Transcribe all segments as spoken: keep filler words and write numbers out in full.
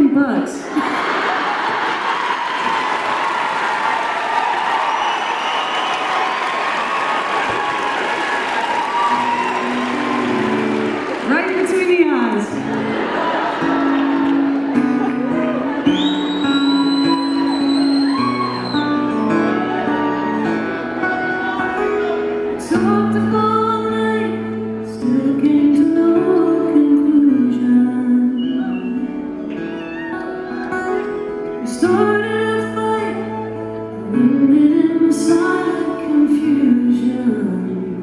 fucking bugs. Right between the eyes. Talked all night, still came to no conclusion. We started a fight, ended in silent confusion.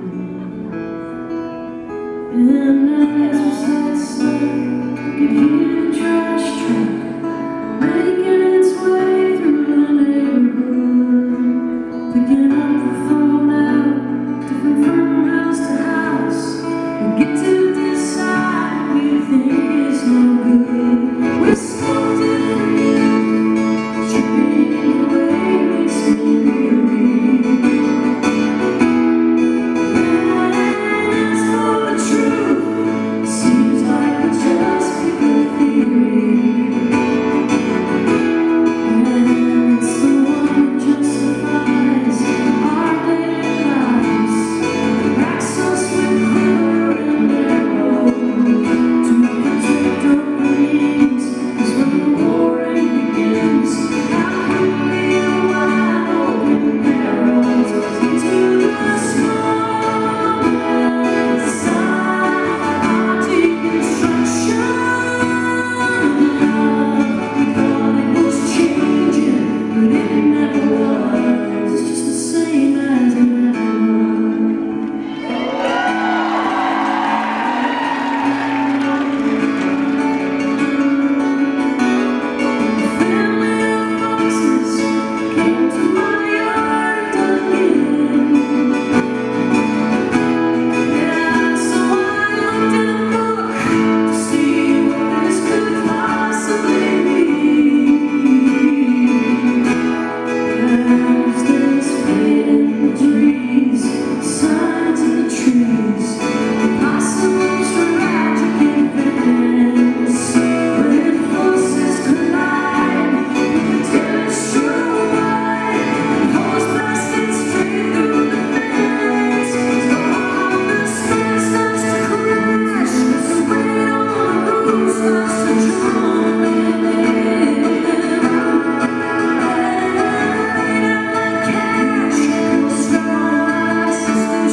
And as we sat still, I could hear the trash truck making its way through the neighborhood, picking up the fallout, different from house to house. We get to decide what we think is no good. We're so different, treating the way makes me weary. And as for the truth, seems like we just pick a theory. And it's the one that justifies our daily lives, racks us with quiver and arrow to protect our brains. 'Cause when the warring begins, how quickly the wide open arrows into the smallest side of deconstruction. We thought it was changing, but it never was. It's just the same as it never was. A family of foxes came to my yard again. Yeah, so I looked in a book to see what this could possibly be. As this fade in the trees, signs in the trees, possibles for magic events. When forces collide, the terrorists strode by, and horse blasted straight through the fence. All the sky starts to crash, the weight on the roof starts to drum in. Cash, strong sister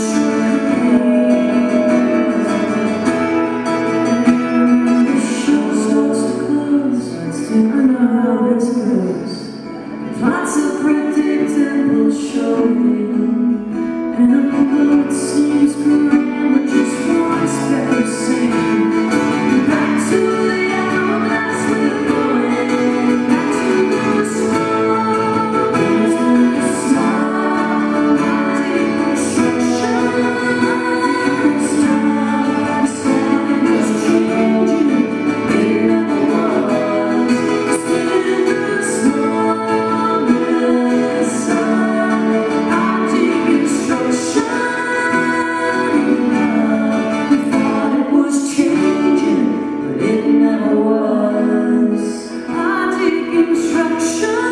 and the show starts to close. I know how this goes. Lots of predictable showing, and although it seems grand, we're just one speck of sand. Back to the hourglass we're going, back to the small, the small deconstruction. Stop, stop, it's changing, it never was. Still in the smallest side of deconstruction. We thought it was changing, but it never was. Our deconstruction.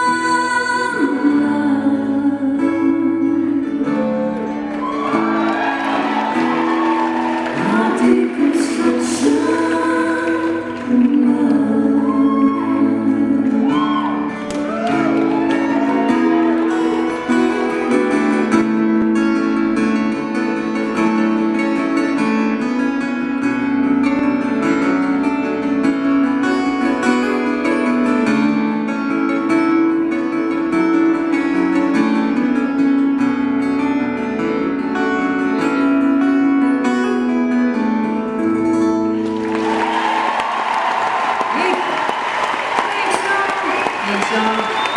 Our deconstruction. Thanks, y'all.